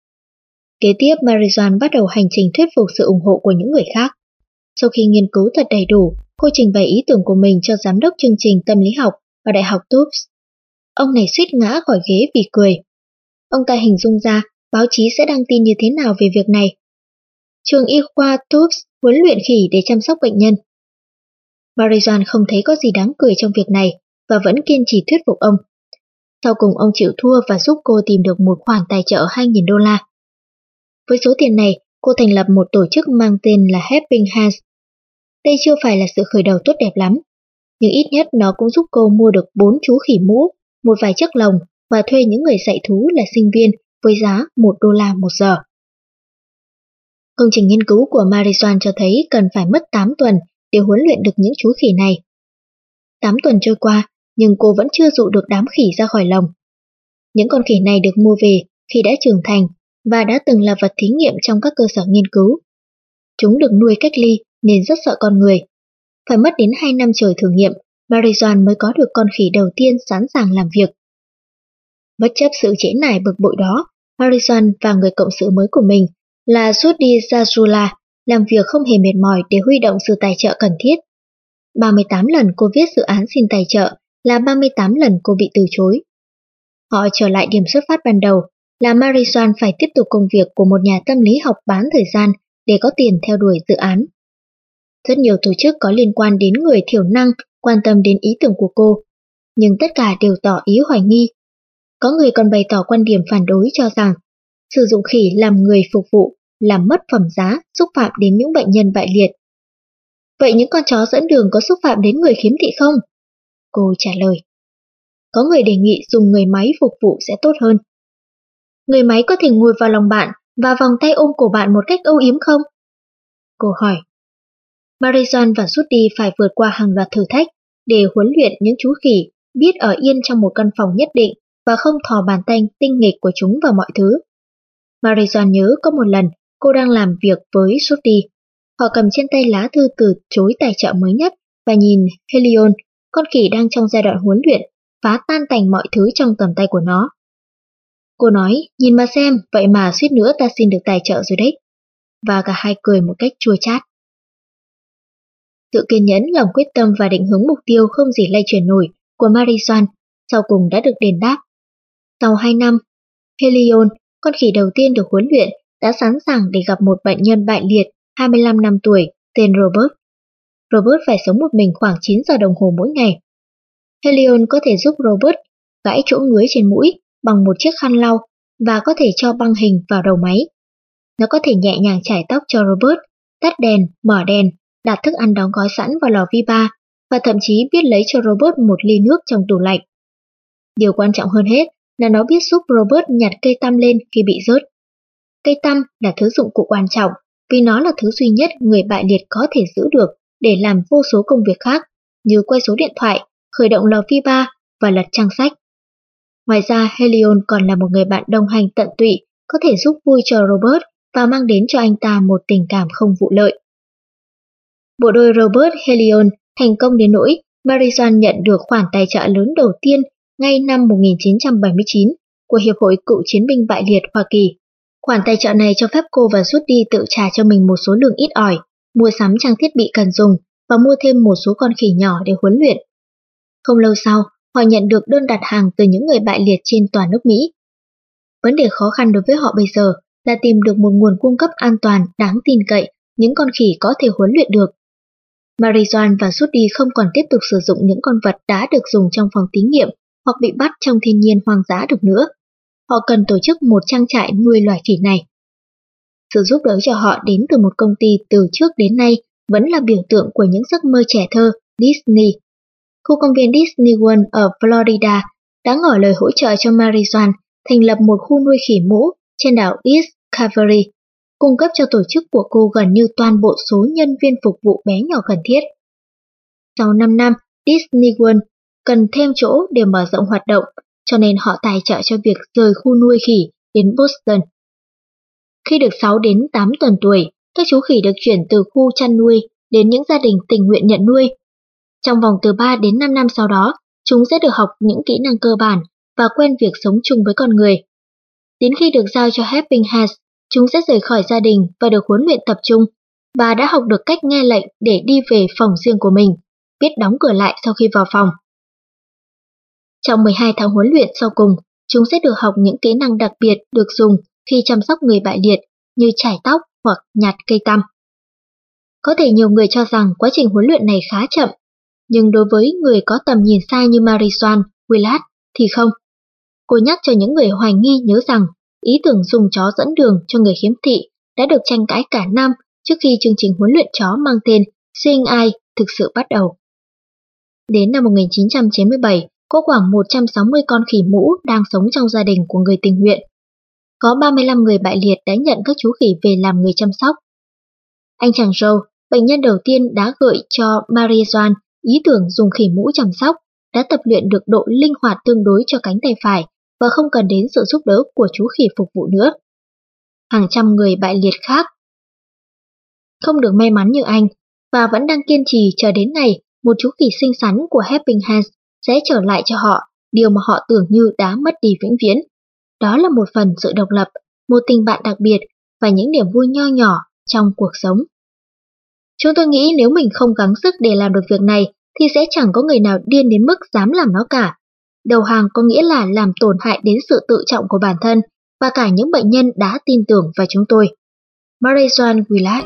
Kế tiếp, Mary Joan bắt đầu hành trình thuyết phục sự ủng hộ của những người khác. Sau khi nghiên cứu thật đầy đủ, cô trình bày ý tưởng của mình cho giám đốc chương trình tâm lý học ở Đại học Tufts. Ông này suýt ngã khỏi ghế vì cười. Ông ta hình dung ra báo chí sẽ đăng tin như thế nào về việc này. Trường y khoa Tufts huấn luyện khỉ để chăm sóc bệnh nhân. Mary Joan không thấy có gì đáng cười trong việc này và vẫn kiên trì thuyết phục ông. Sau cùng ông chịu thua và giúp cô tìm được một khoản tài trợ hai nghìn đô la. Với số tiền này, cô thành lập một tổ chức mang tên là Helping Hands. Đây chưa phải là sự khởi đầu tốt đẹp lắm, nhưng ít nhất nó cũng giúp cô mua được bốn chú khỉ mũ, một vài chiếc lồng và thuê những người dạy thú là sinh viên với giá một đô la một giờ. Công trình nghiên cứu của Mary Joan cho thấy cần phải mất tám tuần để huấn luyện được những chú khỉ này. tám tuần trôi qua, nhưng cô vẫn chưa dụ được đám khỉ ra khỏi lồng. Những con khỉ này được mua về khi đã trưởng thành và đã từng là vật thí nghiệm trong các cơ sở nghiên cứu. Chúng được nuôi cách ly nên rất sợ con người. Phải mất đến hai năm trời thử nghiệm, Marijuan mới có được con khỉ đầu tiên sẵn sàng làm việc. Bất chấp sự trễ nải bực bội đó, Marijuan và người cộng sự mới của mình là Sudi Zazula làm việc không hề mệt mỏi để huy động sự tài trợ cần thiết. ba mươi tám lần cô viết dự án xin tài trợ là ba mươi tám lần cô bị từ chối. Họ trở lại điểm xuất phát ban đầu là Marijuan phải tiếp tục công việc của một nhà tâm lý học bán thời gian để có tiền theo đuổi dự án. Rất nhiều tổ chức có liên quan đến người thiểu năng quan tâm đến ý tưởng của cô, nhưng tất cả đều tỏ ý hoài nghi. Có người còn bày tỏ quan điểm phản đối cho rằng sử dụng khỉ làm người phục vụ làm mất phẩm giá, xúc phạm đến những bệnh nhân bại liệt. Vậy những con chó dẫn đường có xúc phạm đến người khiếm thị không? Cô trả lời. Có người đề nghị dùng người máy phục vụ sẽ tốt hơn. Người máy có thể ngồi vào lòng bạn và vòng tay ôm cổ bạn một cách âu yếm không? Cô hỏi. Marijuan và Sudi phải vượt qua hàng loạt thử thách để huấn luyện những chú khỉ biết ở yên trong một căn phòng nhất định và không thò bàn tay tinh nghịch của chúng vào mọi thứ. Marijuan nhớ có một lần cô đang làm việc với Sudi. Họ cầm trên tay lá thư từ chối tài trợ mới nhất và nhìn Helion, con khỉ đang trong giai đoạn huấn luyện, phá tan tành mọi thứ trong tầm tay của nó. Cô nói, nhìn mà xem, vậy mà suýt nữa ta xin được tài trợ rồi đấy. Và cả hai cười một cách chua chát. Sự kiên nhẫn, lòng quyết tâm và định hướng mục tiêu không gì lay chuyển nổi của Marijuan sau cùng đã được đền đáp. Sau hai năm, Helion, con khỉ đầu tiên được huấn luyện, đã sẵn sàng để gặp một bệnh nhân bại liệt hai mươi lăm năm tuổi tên Robert. Robert phải sống một mình khoảng chín giờ đồng hồ mỗi ngày. Helion có thể giúp Robert gãi chỗ ngứa trên mũi bằng một chiếc khăn lau và có thể cho băng hình vào đầu máy. Nó có thể nhẹ nhàng chải tóc cho Robert, tắt đèn, mở đèn, đặt thức ăn đóng gói sẵn vào lò vi ba và thậm chí biết lấy cho Robert một ly nước trong tủ lạnh. Điều quan trọng hơn hết là nó biết giúp Robert nhặt cây tăm lên khi bị rớt. Cây tăm là thứ dụng cụ quan trọng vì nó là thứ duy nhất người bại liệt có thể giữ được để làm vô số công việc khác như quay số điện thoại, khởi động lò vi ba và lật trang sách. Ngoài ra, Helion còn là một người bạn đồng hành tận tụy, có thể giúp vui cho Robert và mang đến cho anh ta một tình cảm không vụ lợi. Bộ đôi Robert-Helion thành công đến nỗi Marijuan nhận được khoản tài trợ lớn đầu tiên ngay năm một nghìn chín trăm bảy mươi chín của Hiệp hội Cựu chiến binh bại liệt Hoa Kỳ. Khoản tài trợ này cho phép cô và Sudi tự trả cho mình một số lượng ít ỏi, mua sắm trang thiết bị cần dùng và mua thêm một số con khỉ nhỏ để huấn luyện. Không lâu sau, họ nhận được đơn đặt hàng từ những người bại liệt trên toàn nước Mỹ. Vấn đề khó khăn đối với họ bây giờ là tìm được một nguồn cung cấp an toàn, đáng tin cậy, những con khỉ có thể huấn luyện được. Marijuan và Sudi không còn tiếp tục sử dụng những con vật đã được dùng trong phòng thí nghiệm hoặc bị bắt trong thiên nhiên hoang dã được nữa. Họ cần tổ chức một trang trại nuôi loài khỉ này. Sự giúp đỡ cho họ đến từ một công ty từ trước đến nay vẫn là biểu tượng của những giấc mơ trẻ thơ Disney. Khu công viên Disney World ở Florida đã ngỏ lời hỗ trợ cho Marijuan thành lập một khu nuôi khỉ mũ trên đảo East Cavalry, cung cấp cho tổ chức của cô gần như toàn bộ số nhân viên phục vụ bé nhỏ cần thiết. Sau năm năm, Disney World cần thêm chỗ để mở rộng hoạt động, cho nên họ tài trợ cho việc rời khu nuôi khỉ đến Boston. Khi được sáu đến tám tuần tuổi, các chú khỉ được chuyển từ khu chăn nuôi đến những gia đình tình nguyện nhận nuôi. Trong vòng từ ba đến năm năm sau đó, chúng sẽ được học những kỹ năng cơ bản và quen việc sống chung với con người. Đến khi được giao cho Helping Hands, chúng sẽ rời khỏi gia đình và được huấn luyện tập trung và đã học được cách nghe lệnh để đi về phòng riêng của mình, biết đóng cửa lại sau khi vào phòng. Trong mười hai tháng huấn luyện sau cùng, chúng sẽ được học những kỹ năng đặc biệt được dùng khi chăm sóc người bại liệt như chải tóc hoặc nhặt cây tăm. Có thể nhiều người cho rằng quá trình huấn luyện này khá chậm, nhưng đối với người có tầm nhìn xa như Marijuan Willard thì không. Cô nhắc cho những người hoài nghi nhớ rằng ý tưởng dùng chó dẫn đường cho người khiếm thị đã được tranh cãi cả năm trước khi chương trình huấn luyện chó mang tên Seeing Eye thực sự bắt đầu. Đến năm một nghìn chín trăm chín mươi bảy, có khoảng một trăm sáu mươi con khỉ mũ đang sống trong gia đình của người tình nguyện. Có ba mươi lăm người bại liệt đã nhận các chú khỉ về làm người chăm sóc. Anh chàng Joe, bệnh nhân đầu tiên đã gợi cho Marijuan ý tưởng dùng khỉ mũ chăm sóc, đã tập luyện được độ linh hoạt tương đối cho cánh tay phải và không cần đến sự giúp đỡ của chú khỉ phục vụ nữa. Hàng trăm người bại liệt khác không được may mắn như anh và vẫn đang kiên trì chờ đến ngày một chú khỉ xinh xắn của Helping Hands sẽ trở lại cho họ điều mà họ tưởng như đã mất đi vĩnh viễn. Đó là một phần sự độc lập, một tình bạn đặc biệt và những niềm vui nho nhỏ trong cuộc sống. Chúng tôi nghĩ nếu mình không gắng sức để làm được việc này thì sẽ chẳng có người nào điên đến mức dám làm nó cả. Đầu hàng có nghĩa là làm tổn hại đến sự tự trọng của bản thân và cả những bệnh nhân đã tin tưởng vào chúng tôi. Marie-Joanne Willard.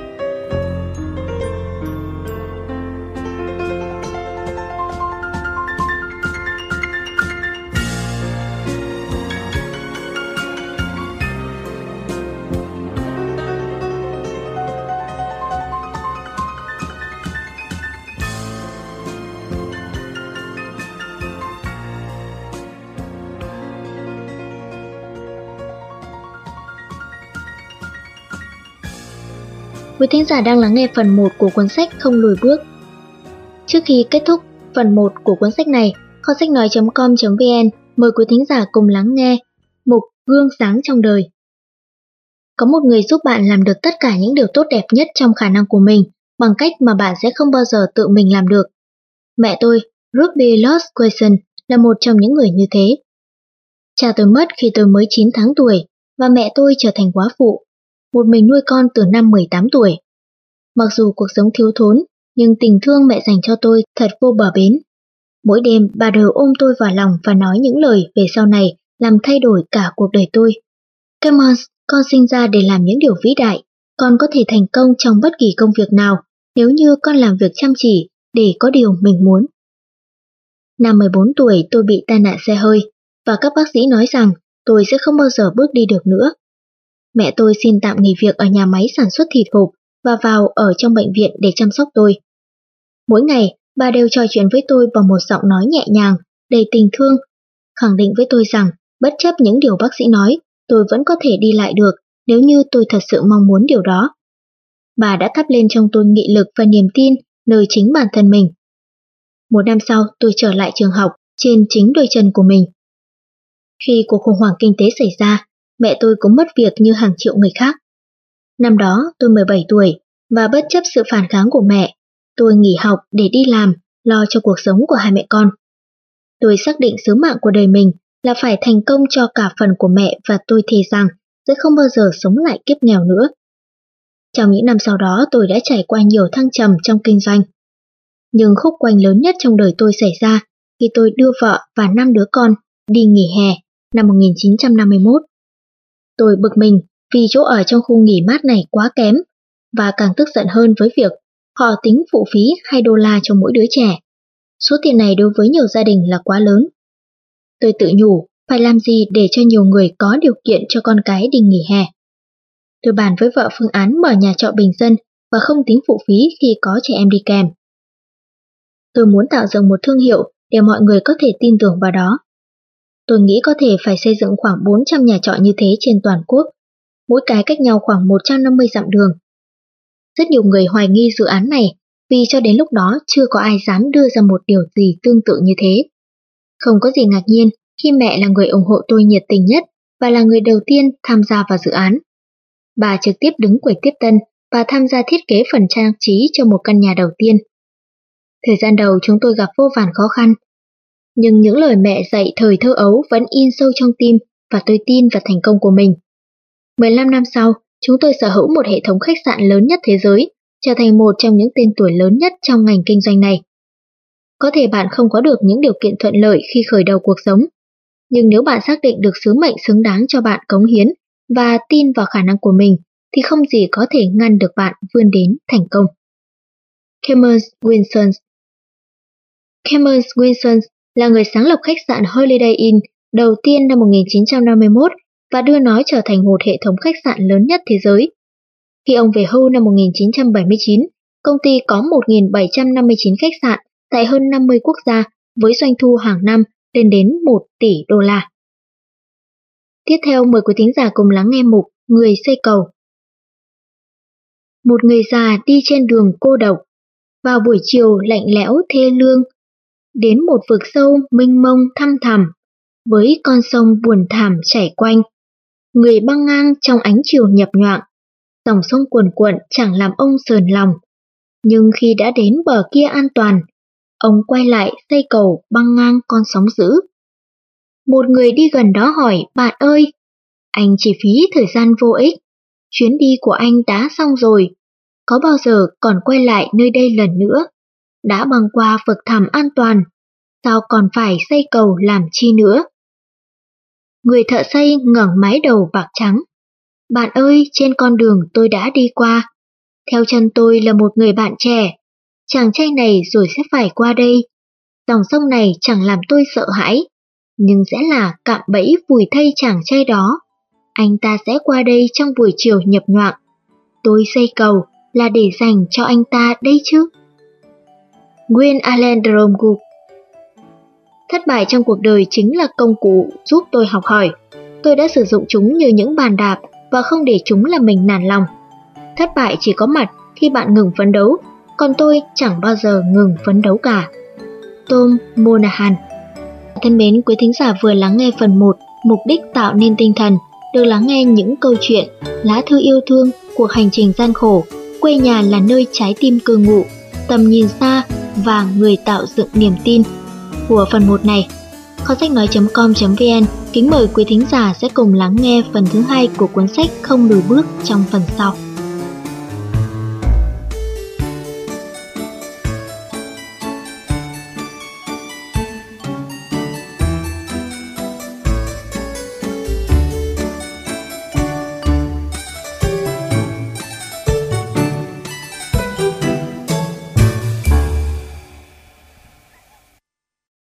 Quý thính giả đang lắng nghe phần một của cuốn sách Không lùi bước. Trước khi kết thúc phần một của cuốn sách này, kho sách nói chấm com chấm vn mời quý thính giả cùng lắng nghe mục Gương sáng trong đời. Có một người giúp bạn làm được tất cả những điều tốt đẹp nhất trong khả năng của mình bằng cách mà bạn sẽ không bao giờ tự mình làm được. Mẹ tôi, Ruby Lost Quason, là một trong những người như thế. Cha tôi mất khi tôi mới chín tháng tuổi và mẹ tôi trở thành góa phụ, một mình nuôi con từ năm mười tám tuổi. Mặc dù cuộc sống thiếu thốn, nhưng tình thương mẹ dành cho tôi thật vô bờ bến. Mỗi đêm bà đều ôm tôi vào lòng và nói những lời về sau này làm thay đổi cả cuộc đời tôi. Clemence, con sinh ra để làm những điều vĩ đại. Con có thể thành công trong bất kỳ công việc nào nếu như con làm việc chăm chỉ để có điều mình muốn. Năm mười bốn tuổi tôi bị tai nạn xe hơi và các bác sĩ nói rằng tôi sẽ không bao giờ bước đi được nữa. Mẹ tôi xin tạm nghỉ việc ở nhà máy sản xuất thịt hộp và vào ở trong bệnh viện để chăm sóc tôi. Mỗi ngày, bà đều trò chuyện với tôi bằng một giọng nói nhẹ nhàng, đầy tình thương, khẳng định với tôi rằng bất chấp những điều bác sĩ nói, tôi vẫn có thể đi lại được nếu như tôi thật sự mong muốn điều đó. Bà đã thắp lên trong tôi nghị lực và niềm tin nơi chính bản thân mình. Một năm sau, tôi trở lại trường học trên chính đôi chân của mình. Khi cuộc khủng hoảng kinh tế xảy ra, mẹ tôi cũng mất việc như hàng triệu người khác. Năm đó tôi mười bảy tuổi và bất chấp sự phản kháng của mẹ, tôi nghỉ học để đi làm, lo cho cuộc sống của hai mẹ con. Tôi xác định sứ mạng của đời mình là phải thành công cho cả phần của mẹ và tôi thề rằng sẽ không bao giờ sống lại kiếp nghèo nữa. Trong những năm sau đó tôi đã trải qua nhiều thăng trầm trong kinh doanh. Nhưng khúc quanh lớn nhất trong đời tôi xảy ra khi tôi đưa vợ và năm đứa con đi nghỉ hè năm một nghìn chín trăm năm mươi mốt. Tôi bực mình vì chỗ ở trong khu nghỉ mát này quá kém và càng tức giận hơn với việc họ tính phụ phí hai đô la cho mỗi đứa trẻ. Số tiền này đối với nhiều gia đình là quá lớn. Tôi tự nhủ phải làm gì để cho nhiều người có điều kiện cho con cái đi nghỉ hè. Tôi bàn với vợ phương án mở nhà trọ bình dân và không tính phụ phí khi có trẻ em đi kèm. Tôi muốn tạo dựng một thương hiệu để mọi người có thể tin tưởng vào đó. Tôi nghĩ có thể phải xây dựng khoảng bốn trăm nhà trọ như thế trên toàn quốc, mỗi cái cách nhau khoảng một trăm năm mươi dặm đường. Rất nhiều người hoài nghi dự án này vì cho đến lúc đó chưa có ai dám đưa ra một điều gì tương tự như thế. Không có gì ngạc nhiên khi mẹ là người ủng hộ tôi nhiệt tình nhất và là người đầu tiên tham gia vào dự án. Bà trực tiếp đứng quầy tiếp tân và tham gia thiết kế phần trang trí cho một căn nhà đầu tiên. Thời gian đầu chúng tôi gặp vô vàn khó khăn, nhưng những lời mẹ dạy thời thơ ấu vẫn in sâu trong tim và tôi tin vào thành công của mình. mười lăm năm sau, chúng tôi sở hữu một hệ thống khách sạn lớn nhất thế giới, trở thành một trong những tên tuổi lớn nhất trong ngành kinh doanh này. Có thể bạn không có được những điều kiện thuận lợi khi khởi đầu cuộc sống, nhưng nếu bạn xác định được sứ mệnh xứng đáng cho bạn cống hiến và tin vào khả năng của mình, thì không gì có thể ngăn được bạn vươn đến thành công. Clemence Wilson. Clemence Wilson là người sáng lập khách sạn Holiday Inn đầu tiên năm một nghìn chín trăm năm mươi mốt và đưa nó trở thành một hệ thống khách sạn lớn nhất thế giới. Khi ông về hưu năm một nghìn chín trăm bảy mươi chín, công ty có một nghìn bảy trăm năm mươi chín khách sạn tại hơn năm mươi quốc gia với doanh thu hàng năm lên đến một tỷ đô la. Tiếp theo mời quý thính giả cùng lắng nghe mục Người xây cầu. Một người già đi trên đường cô độc, vào buổi chiều lạnh lẽo thê lương, đến một vực sâu mênh mông thăm thẳm, với con sông buồn thảm chảy quanh. Người băng ngang trong ánh chiều nhập nhoạng, dòng sông cuồn cuộn chẳng làm ông sờn lòng. Nhưng khi đã đến bờ kia an toàn, Ông quay lại xây cầu băng ngang con sóng dữ. Một người đi gần đó hỏi, bạn ơi, anh chỉ phí thời gian vô ích. Chuyến đi của anh đã xong rồi. Có bao giờ còn quay lại nơi đây lần nữa? Đã băng qua vực thẳm an toàn. Sao còn phải xây cầu làm chi nữa? Người thợ xây ngẩng mái đầu bạc trắng. Bạn ơi, trên con đường tôi đã đi qua. Theo chân tôi là một người bạn trẻ. Chàng trai này rồi sẽ phải qua đây. Dòng sông này chẳng làm tôi sợ hãi, nhưng sẽ là cạm bẫy vùi thây chàng trai đó. Anh ta sẽ qua đây trong buổi chiều nhập nhoạng. Tôi xây cầu là để dành cho anh ta đây chứ. Nguyên Allen Dromgoole. Thất bại trong cuộc đời chính là công cụ giúp tôi học hỏi. Tôi đã sử dụng chúng như những bàn đạp và không để chúng làm mình nản lòng. Thất bại chỉ có mặt khi bạn ngừng phấn đấu, còn tôi chẳng bao giờ ngừng phấn đấu cả. Tom Monahan. Thân mến, quý thính giả vừa lắng nghe phần một, mục đích tạo nên tinh thần, được lắng nghe những câu chuyện, lá thư yêu thương, cuộc hành trình gian khổ, quê nhà là nơi trái tim cư ngụ, tầm nhìn xa và người tạo dựng niềm tin của phần một này. Kho sách nói chấm com chấm vn kính mời quý thính giả sẽ cùng lắng nghe phần thứ hai của cuốn sách Không lùi bước trong phần sau.